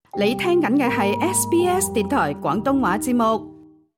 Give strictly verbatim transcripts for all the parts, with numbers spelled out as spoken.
你聽緊嘅係 S B S 電台廣東話節目。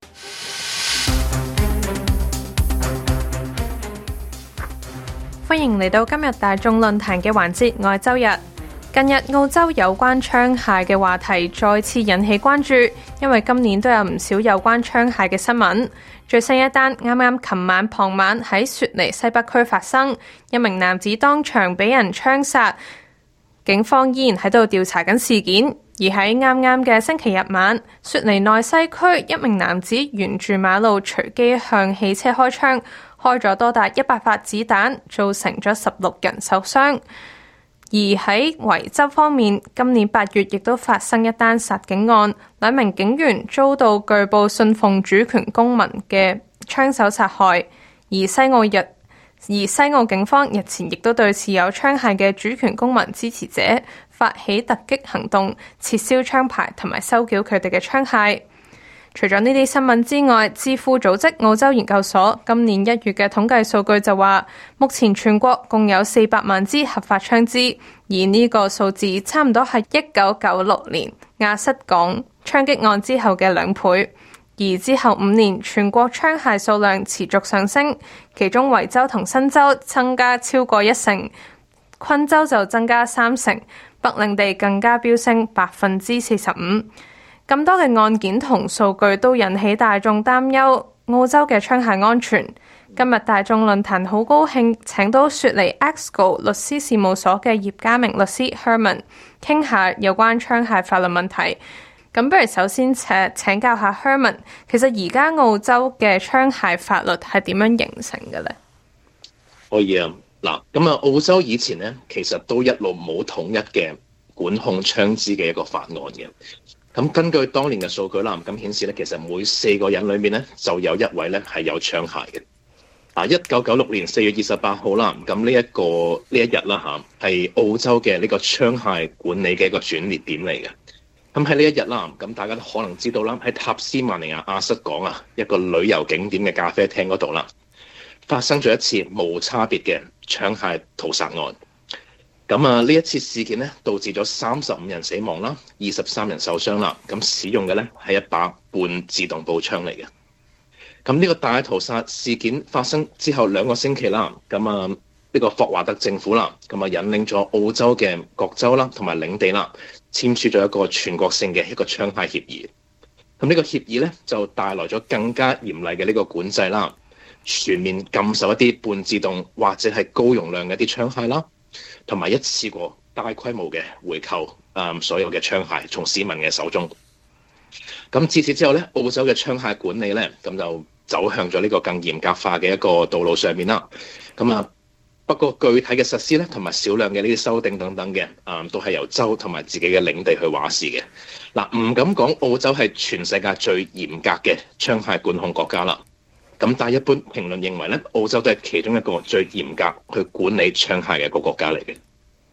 歡迎嚟到今日大眾論壇嘅環節，我係周日。近日澳洲有關槍械嘅話題再次引起關注，因為今年都有唔少有關槍械嘅新聞。最新一單啱啱琴晚傍晚喺雪梨西北區發生，一名男子當場俾人槍殺，警方依然喺度調查緊事件。而喺啱啱嘅星期日晚，雪梨內西區一名男子沿住馬路隨機向汽車開槍，開咗多達一百發子彈，造成咗十六人受傷。而喺維州方面，今年八月亦都發生一單殺警案，兩名警員遭到據報信奉主權公民嘅槍手殺害。而西澳日而西澳警方日前亦都對持有槍械嘅主權公民支持者發起突擊行動，撤銷槍牌同埋收繳佢哋嘅槍械。除咗呢啲新聞之外，智庫組織澳洲研究所今年一月嘅統計數據就話，目前全國共有四百萬支合法槍支，而呢個數字差唔多係一九九六年亞瑟港槍擊案之後嘅兩倍。而之後五年，全國槍械數量持續上升，其中維州同新州增加超過一成，昆州就增加三成，北領地更加飆升百分之四十五。咁多嘅案件同數據都引起大眾擔憂澳洲嘅槍械安全。今日大眾論壇好高興請到雪梨 Exco 律師事務所嘅葉家明律師 Herman 傾下有關槍械法律問題。咁不如首先請請教下 Herman， 其實而家澳洲嘅槍械法律係點樣形成嘅咧？ 可以啊，嗱，咁啊，澳洲以前咧其實都一路冇統一嘅管控槍支嘅一個法案嘅。咁根據當年嘅數據啦，咁顯示咧，其實每四個人裏面咧就有一位咧係有槍械嘅。啊，一九九六年四月二十八號啦，咁呢一個呢一日啦嚇，係澳洲嘅呢個槍械管理嘅一個轉捩點嚟嘅。咁喺呢一日啦，咁大家都可能知道啦，喺塔斯曼尼亞亞瑟港啊一個旅遊景點嘅咖啡廳嗰度啦，發生咗一次無差別嘅槍械屠殺案。咁啊，呢一次事件咧，導致咗三十五人死亡啦，二十三人受傷啦。咁使用嘅咧係一把半自動步槍嚟嘅。咁呢個大屠殺事件發生之後兩個星期啦，咁啊呢個霍華德政府啦，咁啊引領咗澳洲嘅各州啦同埋領地啦，簽署咗一個全國性嘅一個槍械協議。咁呢個協議咧就帶來咗更加嚴厲嘅呢個管制啦，全面禁售一啲半自動或者係高容量嘅一啲槍械啦。同埋一次過大規模嘅回購，誒、嗯、所有嘅槍械從市民嘅手中。咁自此之後咧，澳洲嘅槍械管理咧，咁就走向咗呢個更嚴格化嘅一個道路上面啦。咁啊，不過具體嘅實施咧，同埋少量嘅呢啲修訂等等嘅，誒、嗯、都係由州同埋自己嘅領地去話事嘅。嗱，唔敢講澳洲係全世界最嚴格嘅槍械管控國家啦。咁但係一般評論認為咧，澳洲都係其中一個最嚴格去管理槍械嘅一個國家嚟嘅。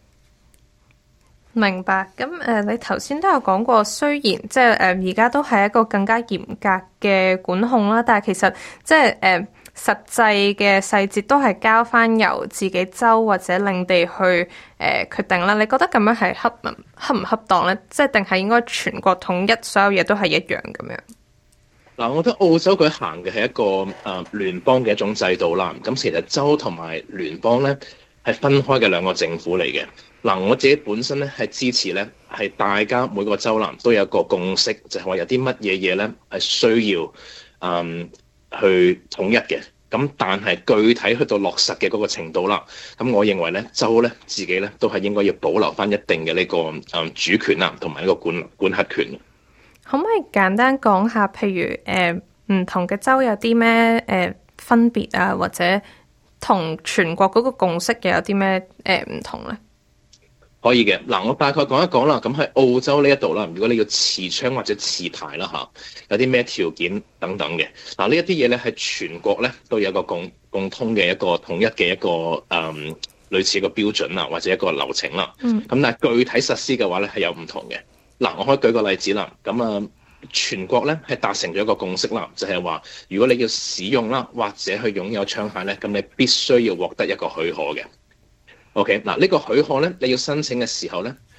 明白。咁誒、呃，你頭先都有講過，雖然即係誒而家都係一個更加嚴格嘅管控啦，但係其實即係誒、呃、實際嘅細節都係交翻由自己州或者領地去誒、呃、決定啦。你覺得咁樣係恰唔恰唔恰當咧？即係定係應該全國統一，所有嘢都係一樣咁樣？ 嗱，我覺得澳洲佢行嘅係一個誒、呃、聯邦嘅一種制度啦。咁其實州同埋聯邦咧係分開嘅兩個政府嚟嘅。嗱，我自己本身咧係支持咧係大家每個州啦都有一個共識，就係、是、話有啲乜嘢嘢咧係需要誒、嗯、去統一嘅。咁但係具體去到落實嘅嗰個程度啦，咁我認為咧州咧自己咧都係應該要保留翻一定嘅呢、這個誒、嗯、主權啦，同埋呢個管管轄權。 可唔可以簡單講下，譬如誒唔、呃、同嘅州有啲咩誒分別啊，或者同全國嗰個共識又有啲咩誒唔同咧？ 可以嘅。嗱，我大概講一講啦。咁喺澳洲呢一度啦，如果你要持槍或者持牌啦嚇，有啲咩條件等等嘅。嗱，呢一啲嘢咧係全國咧都有一個共共通嘅一個統一嘅一個誒、嗯、類似一個標準啦，或者一個流程啦。嗯。咁但係具體實施嘅話咧係有唔同嘅。嗱，我可以舉個例子啦。咁啊，全國咧係達成咗一個共識啦，就係話，如果你要使用啦，或者去擁有槍械咧，咁你必須要獲得一個許可嘅。OK，嗱，呢個許可咧，你要申請嘅時候咧，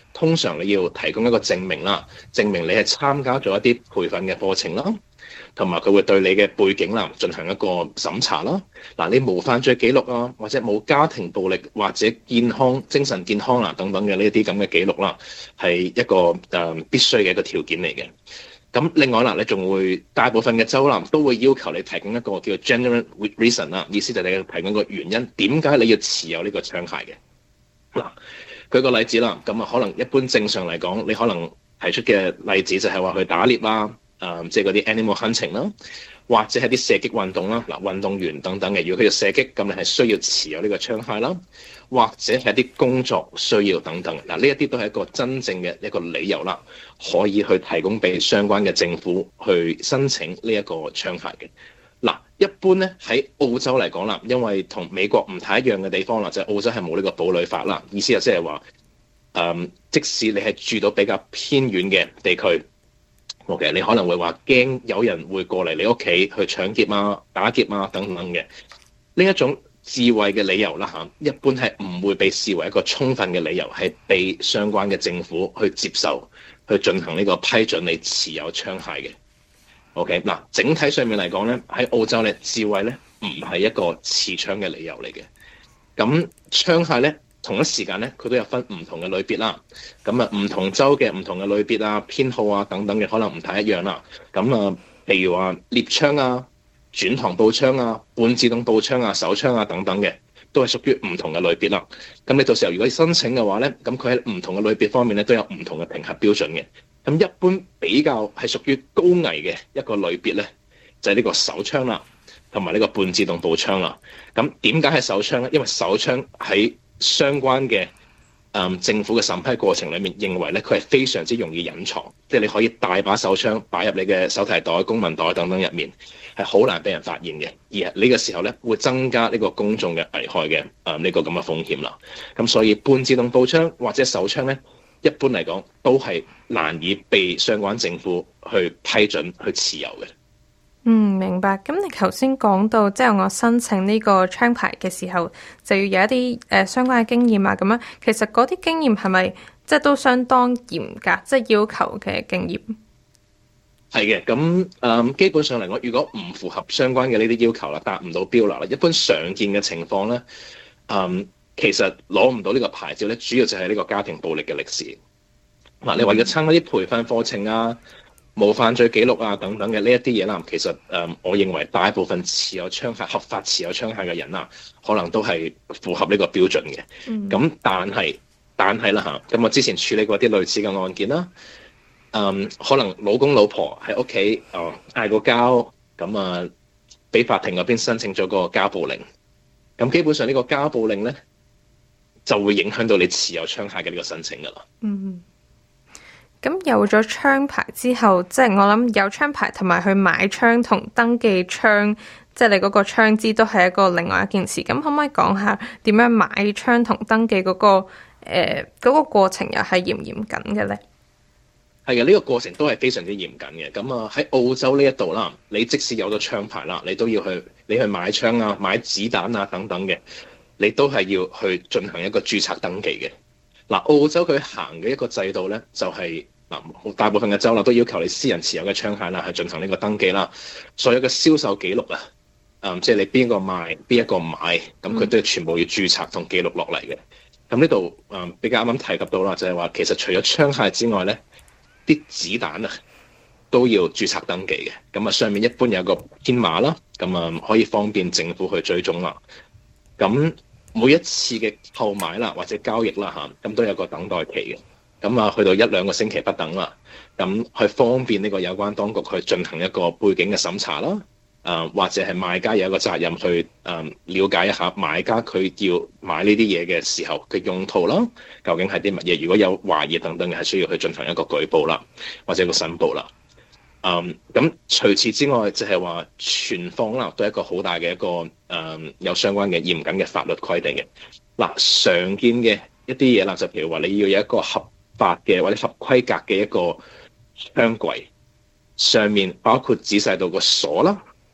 通常你要提供一個證明啦，證明你係參加咗一啲培訓嘅課程啦，同埋佢會對你嘅背景啦進行一個審查啦。嗱，你冇犯罪記錄啊，或者冇家庭暴力或者健康、精神健康啊等等嘅呢一啲咁嘅記錄啦，係一個誒、呃、必須嘅一個條件嚟嘅。咁另外啦，你仲會大部分嘅州啦都會要求你提供一個叫 genuine reason 啦，意思就係你提供個原因，點解你要持有呢個槍械嘅。嗱，舉個例子啦，咁啊可能一般正常嚟講，你可能提出嘅例子就係話去打獵啦，誒即係嗰啲 animal hunting 啦，或者係啲射擊運動啦，嗱運動員等等嘅，如果佢要射擊，咁你係需要持有呢個槍械啦，或者係啲工作需要等等，嗱呢一啲都係一個真正嘅一個理由啦，可以去提供俾相關嘅政府去申請呢一個槍械嘅。嗱，一般咧喺澳洲嚟講啦，因為同美國唔太一樣嘅地方啦，就係、澳洲係冇呢個堡壘法啦，意思就即係話，誒、嗯，即使你係住到比較偏遠嘅地區，OK，你可能會話驚有人會過嚟你屋企去搶劫啊、打劫啊等等嘅，呢一種智慧嘅理由啦嚇，一般係唔會被視為一個充分嘅理由，係被相關嘅政府去接受，去進行呢個批准你持有槍械嘅。OK，嗱，整體上面嚟講咧，喺澳洲咧，智慧咧唔係一個持槍嘅理由嚟嘅。咁槍械咧，同一時間咧，佢都有分唔同嘅類別啦。咁啊，唔同州嘅唔同嘅類別啊、編號啊等等嘅，可能唔太一樣啦。咁啊，譬如話獵槍啊、轉膛步槍啊、半自動步槍啊、手槍啊等等嘅，都係屬於唔同嘅類別啦。咁你到時候如果申請嘅話咧，咁佢喺唔同嘅類別方面咧，都有唔同嘅評核標準嘅。咁一般比較係屬於高危嘅一個類別咧，就係呢個手槍啦，同埋呢個半自動步槍啦。咁點解係手槍咧？因為手槍喺相關嘅誒、嗯、政府嘅審批過程裡面，認為咧佢係非常之容易隱藏，即係你可以大把手槍擺入你嘅手提袋、公文袋等等入面，係好難俾人發現嘅。而係呢個時候咧，會增加呢個公眾嘅危害嘅誒呢個咁嘅風險啦。咁所以半自動步槍或者手槍咧，一般嚟講都係難以被相關政府去批准去持有嘅。 嗯，明白。咁你頭先講到，即係我申請呢個槍牌嘅時候，就要有一啲誒、呃、相關嘅經驗啊。咁樣，其實嗰啲經驗係咪即係都相當嚴格，即係要求嘅經驗？係嘅。咁誒、嗯，基本上嚟講，如果唔符合相關嘅呢啲要求啦，達唔到標準啦，一般常見嘅情況咧，嗯。其實攞唔到呢個牌照咧，主要就係呢個家庭暴力嘅歷史。嗱、嗯，你話要參加啲培訓課程啊、冇犯罪記錄啊等等嘅呢一啲嘢啦，其實誒、呃，我認為大部分持有槍械、合法持有槍械嘅人啊，可能都係符合呢個標準嘅。咁、嗯、但係，但係啦嚇，咁我之前處理過啲類似嘅案件啦，嗯，可能老公老婆喺屋企誒嗌過交，咁啊，俾法庭嗰邊申請咗個家暴令。咁基本上呢個家暴令咧，就會影響到你持有槍械嘅呢個申請噶啦。嗯， 咁有咗槍牌之後，即係我諗有槍牌同埋去買槍同登記槍，即係你嗰個槍支都係一個另外一件事。咁可唔可以講下點樣買槍同登記嗰個誒嗰個過程又係嚴唔嚴謹嘅咧？ 係嘅，呢個過程都係非常之嚴謹嘅。咁啊喺澳洲呢一度啦，你即使有咗槍牌啦，你都要去你去買槍啊、買子彈啊等等嘅。你都係要去進行一個註冊登記嘅。嗱，澳洲佢行嘅一個制度咧，就係、是、嗱，大部分嘅州啦都要求你私人持有嘅槍械啦，去進行呢個登記啦。所有嘅銷售記錄啊，誒、嗯，即係你邊個賣，邊一個買，咁佢都係全部要註冊同記錄落嚟嘅。咁呢度誒比較啱啱提及到啦，就係話其實除咗槍械之外咧，啲子彈啊都要註冊登記嘅。咁啊，上面一般有個編碼啦，咁啊可以方便政府去追蹤啦。咁每一次嘅購買啦或者交易啦嚇，咁都有個等待期嘅，咁啊去到一兩個星期不等啦，咁去方便呢個有關當局去進行一個背景嘅審查啦，誒、呃、或者係賣家有一個責任去誒、呃、了解一下買家佢要買呢啲嘢嘅時候嘅用途啦，究竟係啲乜嘢？如果有懷疑等等嘅，係需要去進行一個舉報啦，或者一個申報啦。嗯，咁除此之外，就係話存放啦，都係一個好大嘅一個誒、嗯，有相關嘅嚴謹嘅法律規定嘅。嗱，常見嘅一啲嘢啦，就譬如話你要有一個合法嘅或者合規格嘅一個槍櫃，上面包括仔細到個鎖啦，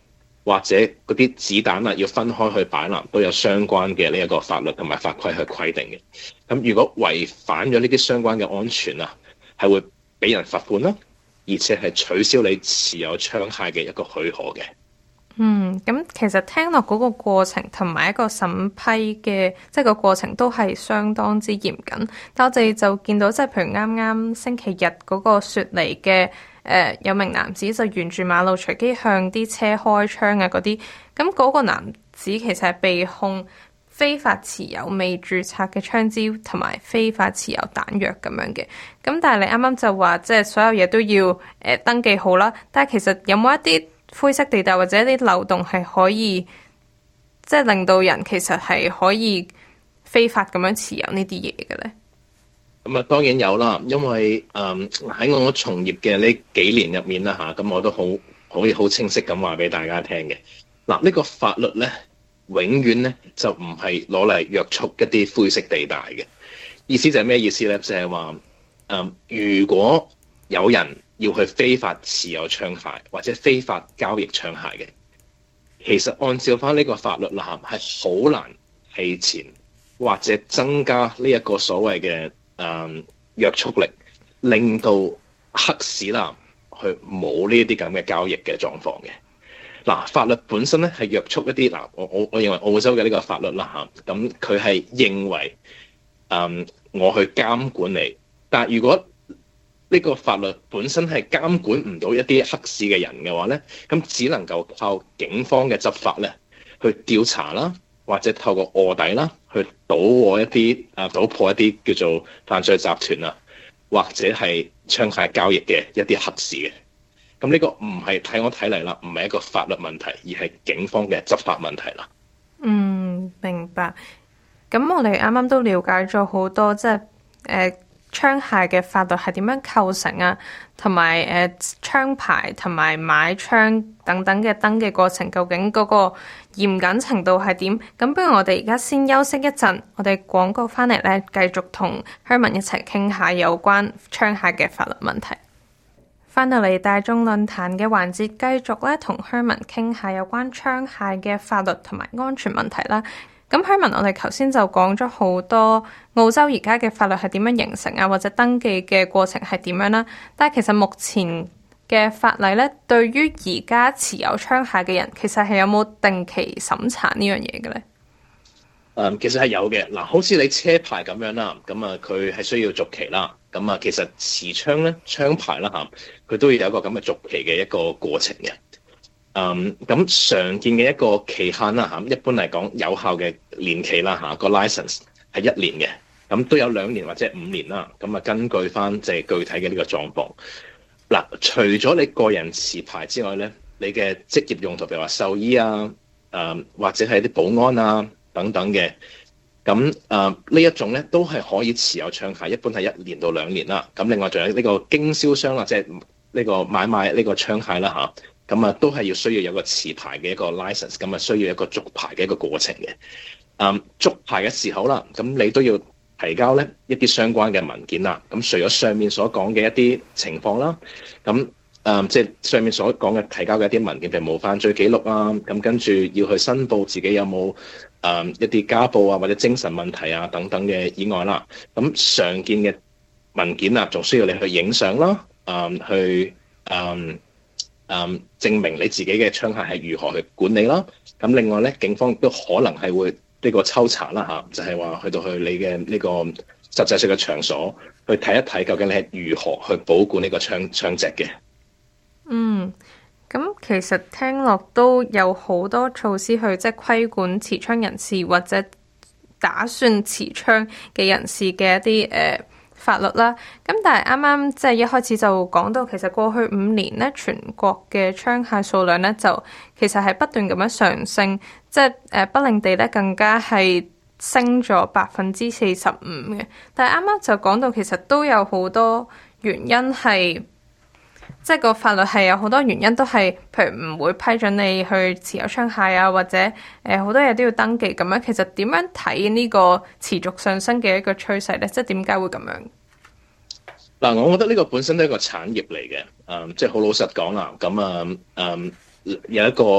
或者嗰啲子彈啊要分開去擺納，都有相關嘅呢一個法律同埋法規去規定嘅。咁如果違反咗呢啲相關嘅安全啊，係會俾人罰款啦，而且係取消你持有槍械嘅一個許可嘅。 嗯，咁其實聽落嗰個過程同埋一個審批嘅，即係個過程都係相當之嚴謹。但我哋就見到，即係譬如啱啱星期日嗰個雪梨嘅誒有名男子就沿住馬路隨機向啲車開槍啊嗰啲，咁嗰個男子其實係被控非法持有未註冊嘅槍支同埋非法持有彈藥咁樣嘅。咁但係你啱啱就話，即係所有嘢都要誒、呃、登記好啦。但係其實有冇一啲灰色地帶或者一啲漏洞係可以，即係令到人其實係可以非法咁樣持有呢啲嘢嘅咧？ 咁啊，當然有啦，因為誒喺、嗯、我從業嘅呢幾年入面啦吓，咁我都好可以好清晰咁話俾大家聽嘅。嗱，呢個法律咧，永遠咧就唔係攞嚟約束一啲灰色地帶嘅。意思就係咩意思咧？就係話誒，如果有人要去非法持有槍械或者非法交易槍械嘅，其實按照翻呢個法律啦，係好難棄前或者增加呢一個所謂嘅誒約束力，令到黑市啦去冇呢啲咁嘅交易嘅狀況嘅。嗱，法律本身咧係約束一啲嗱，我我我認為澳洲嘅呢個法律啦嚇，咁佢係認為誒、嗯、我去監管你，但係如果呢個法律本身係監管唔到一啲黑市嘅人嘅話咧，咁只能夠靠警方嘅執法咧去調查啦，或者透過臥底啦去搗破一啲啊搗破一啲叫做犯罪集團啊，或者係槍械交易嘅一啲黑市嘅。咁呢個唔係睇我睇嚟啦，唔係一個法律問題，而係警方嘅執法問題啦。 嗯，明白。咁我哋啱啱都了解咗好多，即係誒槍械嘅法律係點樣構成啊，同埋誒槍牌同埋買槍等等嘅登記過程，究竟嗰個嚴謹程度係點？咁不如我哋而家先休息一陣，我哋廣告翻嚟咧，繼續同 Herman 一齊傾下有關槍械嘅法律問題。翻到嚟大眾論壇嘅環節，繼續咧同 Herman 傾下有關槍械嘅法律同埋安全問題啦。咁 Herman，我哋頭先就講咗好多澳洲而家嘅法律係點樣形成啊，或者登記嘅過程係點樣啦。但係其實目前嘅法例咧，對於而家持有槍械嘅人，其實係有冇定期審查呢樣嘢嘅咧？ 誒，其實係有嘅。嗱，好似你車牌咁樣啦，咁啊，佢係需要續期啦。咁啊，其實持槍咧，槍牌啦嚇，佢都要有一個咁嘅續期嘅一個過程嘅。嗯，咁常見嘅一個期限啦嚇，一般嚟講有效嘅年期啦嚇，個 license 係一年嘅，咁都有兩年或者五年啦。咁啊，根據翻即係具體嘅呢個狀況。嗱，除咗你個人持牌之外咧，你嘅職業用途，譬如話獸醫啊，誒或者係啲保安啊等等嘅。咁誒呢一種咧都係可以持有槍械，一般係一年到兩年啦。咁另外仲有呢個經銷商啦，即係呢個買賣呢個槍械啦嚇，咁啊都係要需要有個持牌嘅一個 license，咁啊需要一個續牌嘅一個過程嘅。誒續牌嘅時候啦，咁你都要提交咧一啲相關嘅文件啦。咁除咗上面所講嘅一啲情況啦，咁誒即係上面所講嘅提交嘅一啲文件，譬如冇犯罪記錄啊，咁跟住要去申報自己有冇誒、um, 一啲家暴啊或者精神問題啊等等嘅以外啦，咁常見嘅文件啊，仲需要你去影相啦，誒、um, 去誒誒、um, 證明你自己嘅槍械係如何去管理啦。咁另外咧，警方都可能係會呢個抽查啦嚇，就係、是、話去到去你嘅呢個實際上嘅場所去睇一睇，究竟你係如何去保管呢個槍槍隻嘅。 嗯。咁其實聽落都有好多措施去即係規管持槍人士或者打算持槍嘅人士嘅一啲誒、呃、法律啦。咁但係啱啱即係一開始就講到，其實過去五年咧，全國嘅槍械數量咧就其實係不斷咁樣上升，即係誒不令地咧更加係升咗百分之四十五嘅。但係啱啱就講到，其實都有好多原因係。即係個法律係有好多原因，都係譬如唔會批准你去持有槍械啊，或者誒好多嘢都要登記咁樣。其實點樣睇呢個持續上升嘅一個趨勢咧？即係點解會咁樣？ 嗱，我覺得呢個本身都係一個產業嚟嘅，誒、嗯，即係好老實講啦。咁啊，誒、嗯、有一個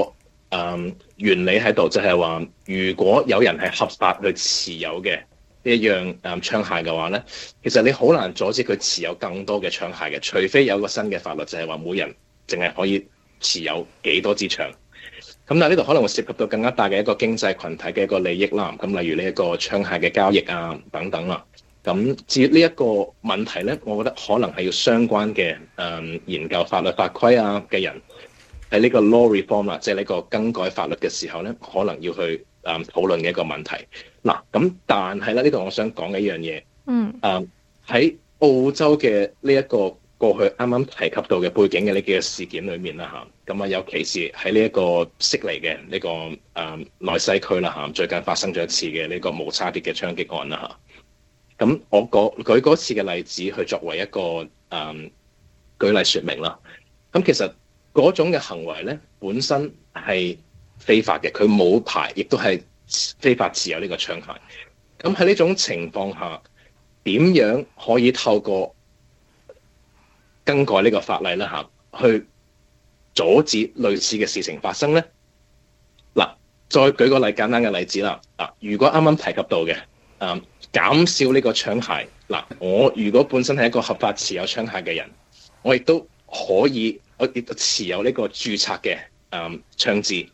嗯原理喺度，就係話如果有人係合法去持有嘅呢一樣誒槍械嘅話咧，其實你好難阻止佢持有更多嘅槍械嘅，除非有個新嘅法律就係話每人淨係可以持有幾多支槍。咁但係呢度可能會涉及到更加大嘅一個經濟群體嘅一個利益啦。咁例如呢一個槍械嘅交易啊等等啦。咁至於呢一個問題咧，我覺得可能係要相關嘅誒、嗯、研究法律法規啊嘅人喺呢個 law reform 啦，即係呢個更改法律嘅時候咧，可能要去誒、嗯、討論嘅一個問題。嗱，咁但係咧呢度我想講嘅一樣嘢， 嗯誒喺、嗯、澳洲嘅呢一個過去啱啱提及到嘅背景嘅呢幾個事件裏面啦嚇，咁啊尤其是喺呢一個悉尼嘅呢個誒、嗯、內西區啦嚇，最近發生咗一次嘅呢個無差別嘅槍擊案啦嚇，咁我舉舉嗰次嘅例子去作為一個誒、嗯、舉例説明啦。咁其實嗰種嘅行為咧本身係非法嘅，佢冇牌，亦都係非法持有呢個槍械。咁喺呢種情況下，點樣可以透過更改呢個法例啦嚇，去阻止類似嘅事情發生咧？嗱，再舉個例簡單嘅例子啦。嗱，如果啱啱提及到嘅，誒減少呢個槍械，嗱，我如果本身係一個合法持有槍械嘅人，我亦都可以，我亦都持有呢個註冊嘅誒槍支。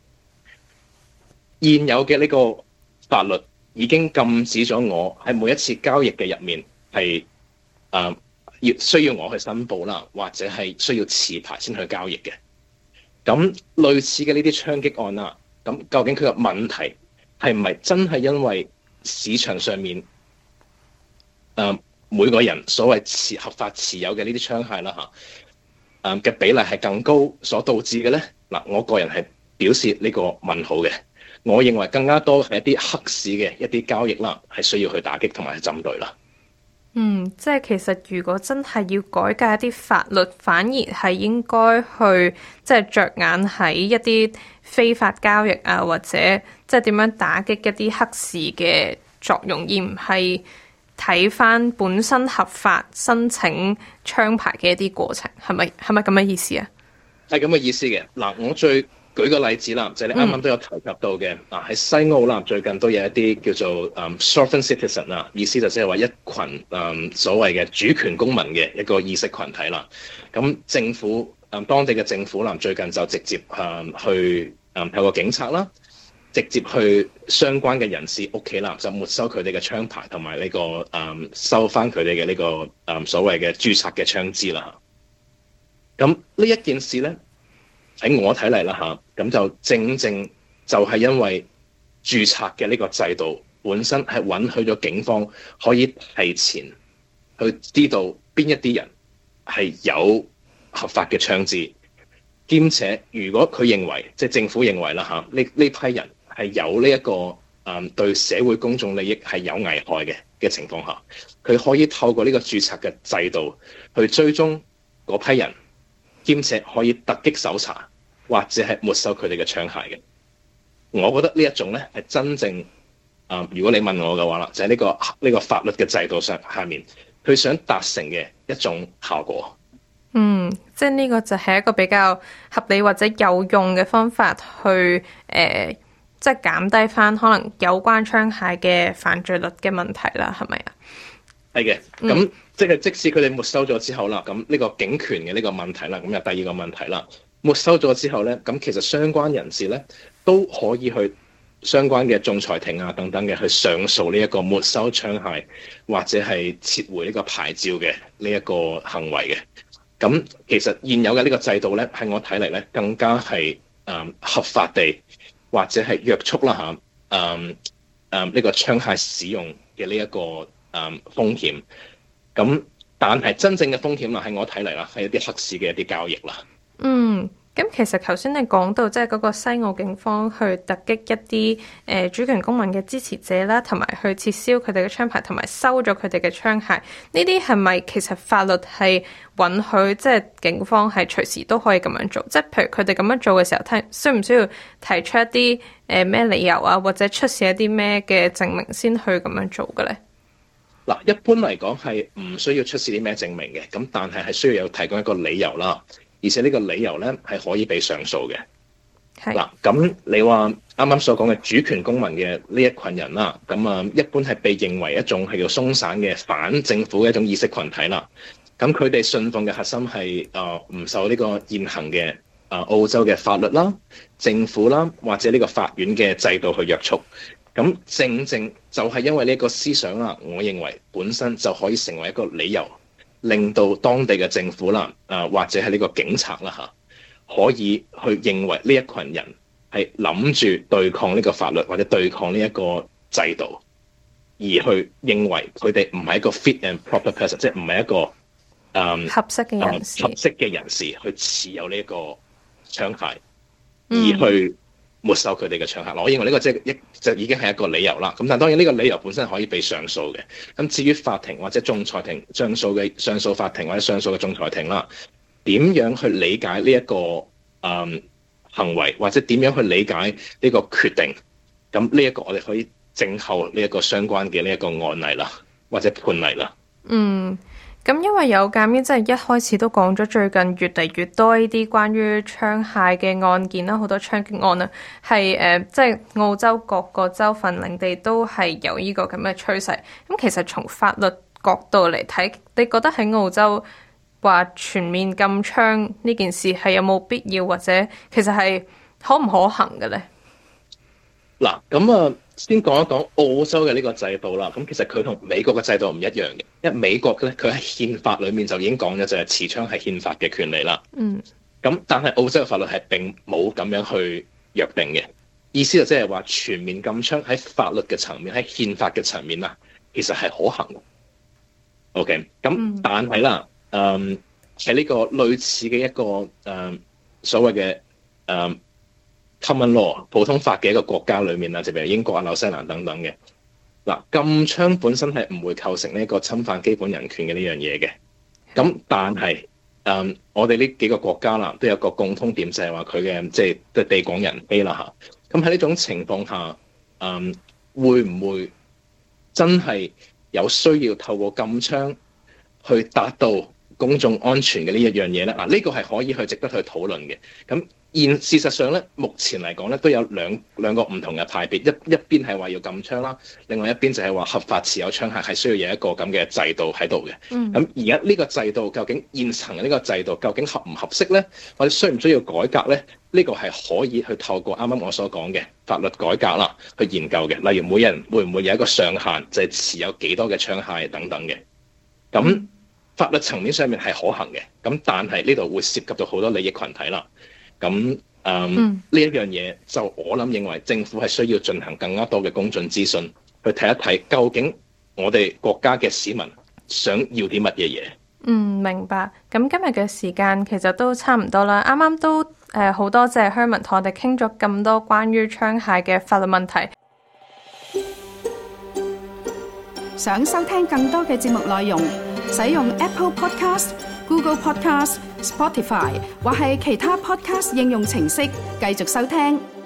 現有嘅呢個法律已經禁止咗我喺每一次交易嘅入面係誒要需要我去申報啦，或者係需要持牌先去交易嘅。咁類似嘅呢啲槍擊案啦，咁究竟佢個問題係唔係真係因為市場上面誒、呃、每個人所謂持合法持有嘅呢啲槍械啦嚇誒嘅比例係更高所導致嘅咧？嗱，我個人係表示呢個問號嘅。我認為更加多係一啲黑市嘅一啲交易啦，係需要去打擊同埋去針對啦。 嗯，即係其實如果真係要改革一啲法律，反而係應該去即係着眼喺一啲非法交易啊，或者即係點樣打擊一啲黑市嘅作用，而唔係睇翻本身合法申請槍牌嘅一啲過程，係咪係咪咁嘅意思啊？ 係咁嘅意思嘅。嗱，我最舉個例子啦，就係、是、你啱啱都有提及到嘅，嗱喺、嗯、西澳啦，最近都有一啲叫做誒 sovereign citizen 啊，意思就即係話一群誒、嗯、所謂嘅主權公民嘅一個意識群體啦。咁政府誒、嗯、當地嘅政府啦，最近就直接誒、嗯、去誒透過警察啦，直接去相關嘅人士屋企啦，就沒收佢哋嘅槍牌同埋呢個誒、嗯、收翻佢哋嘅呢個誒、嗯、所謂嘅註冊嘅槍支啦。咁呢一件事咧，喺我睇嚟啦嚇，咁就正正就係因為註冊嘅呢個制度本身係允許咗警方可以提前去知道邊一啲人係有合法嘅槍支，兼且如果佢認為即係政府認為啦嚇，呢呢批人係有呢、這、一個誒、嗯、對社會公眾利益係有危害嘅嘅情況下，佢可以透過呢個註冊嘅制度去追蹤嗰批人。兼且可以突擊搜查，或者係沒收佢哋嘅槍械嘅。我覺得呢一種咧係真正啊、呃，如果你問我嘅話啦，就係、是、呢、這個呢、這個法律嘅制度上下面，佢想達成嘅一種效果。 嗯，即係呢個就係一個比較合理或者有用嘅方法去誒、呃，即係減低翻可能有關槍械嘅犯罪率嘅問題啦，係咪啊？ 係嘅，咁、嗯、即係即使佢哋沒收咗之後啦，咁呢個警權嘅呢個問題啦，咁又第二個問題啦。沒收咗之後咧，咁其實相關人士咧都可以去相關嘅仲裁庭啊等等嘅去上訴呢一個沒收槍械或者係撤回呢個牌照嘅呢一個行為嘅。咁其實現有嘅呢個制度咧，喺我睇嚟咧更加係誒、嗯、合法地或者係約束啦嚇誒誒呢個槍械使用嘅呢一個。誒、嗯、風險，咁但係真正嘅風險啦，喺我睇嚟啦，係一啲黑市嘅一啲交易啦。嗯， 咁其實頭先你講到即係嗰個西澳警方去突擊一啲誒、呃、主權公民嘅支持者啦，同埋去撤銷佢哋嘅槍牌，同埋收咗佢哋嘅槍械，呢啲係咪其實法律係允許即係警方係隨時都可以咁樣做？即係譬如佢哋咁樣做嘅時候，睇需唔需要提出一啲誒咩理由啊，或者出示一啲咩嘅證明先去咁樣做嘅咧？ 嗱，一般嚟講係唔需要出示啲咩證明嘅，咁但係係需要有提供一個理由啦，而且呢個理由咧係可以被上訴嘅。 嗱，咁你話啱啱所講嘅主權公民嘅呢一群人啦，咁啊一般係被認為一種係叫鬆散嘅反政府嘅一種意識群體啦。咁佢哋信奉嘅核心係啊唔受呢個現行嘅啊澳洲嘅法律啦、政府啦或者呢個法院嘅制度去約束。咁正正就係因為呢個思想啦，我認為本身就可以成為一個理由，令到當地嘅政府啦啊或者係呢個警察啦嚇，可以去認為呢一群人係諗住對抗呢個法律或者對抗呢一個制度，而去認為佢哋唔係一個 fit and proper person， 即係唔係一個誒、嗯、 合適嘅人士， 合適嘅人士去持有呢一個槍械，而去沒收佢哋嘅槍械。我認為呢個即係一就已經係一個理由啦。咁但係當然呢個理由本身可以被上訴嘅。咁至於法庭或者仲裁庭上訴嘅上訴法庭或者上訴嘅仲裁庭啦，點樣去理解呢、這、一個誒、嗯、行為，或者點樣去理解呢個決定？咁呢一個我哋可以靜候呢一個相關嘅呢一個案例啦，或者判例啦。 嗯，咁因為有鑑於即係一開始都講咗，最近越嚟越多呢啲關於槍械嘅案件啦，好多槍擊案啊，係誒即係澳洲各個州份領地都係有呢個咁嘅趨勢。咁其實從法律角度嚟睇，你覺得喺澳洲話全面禁槍呢件事係有冇必要，或者其實係可唔可行嘅咧？ 嗱，咁啊，先講一講澳洲嘅呢個制度啦。咁其實佢同美國嘅制度唔一樣嘅，因為美國咧佢喺憲法裏面就已經講咗就係持槍係憲法嘅權利啦。嗯。咁但係澳洲嘅法律係並冇咁樣去約定嘅，意思就即係話全面禁槍喺法律嘅層面，喺憲法嘅層面啦，其實係可行嘅。OK，咁但係啦。嗯，喺呢個類似嘅一個誒、嗯、所謂嘅誒、嗯、common law 普通法嘅一個國家裏面啊，就譬如英國啊、紐西蘭等等嘅嗱，禁槍本身係唔會構成呢一個侵犯基本人權嘅呢樣嘢嘅。咁但係誒、嗯，我哋呢幾個國家啦，都有個共通點，就係話佢嘅即係即係地廣人稀啦嚇。咁喺呢種情況下，誒、嗯、會唔會真係有需要透過禁槍去達到公眾安全嘅呢一樣嘢咧？嗱，呢個係可以去值得去討論嘅。咁現事實上咧，目前嚟講咧，都有兩兩個唔同嘅派別，一一邊係話要禁槍啦，另外一邊就係話合法持有槍械係需要有一個咁嘅制度喺度嘅。咁而家呢個制度究竟現層嘅呢個制度究竟合唔合適咧，或者需唔需要改革咧？呢個係可以去透過啱啱我所講嘅法律改革啦，去研究嘅。例如每人會唔會有一個上限，就係持有幾多嘅槍械等等嘅。咁法律層面上面係可行嘅，咁但係呢度會涉及到好多利益群體啦。咁誒呢一樣嘢就我諗認為政府係需要進行更加多嘅公眾諮詢，去睇一睇究竟我哋國家嘅市民想要啲乜嘢嘢。 嗯，明白。咁今日嘅時間其實都差唔多啦。啱啱都誒好多謝 Herman 同我哋傾咗咁多關於槍械嘅法律問題。 想收聽更多嘅節目內容，使用 Apple Podcast、Google Podcast、Spotify 或係其他 Podcast 應用程式繼續收聽。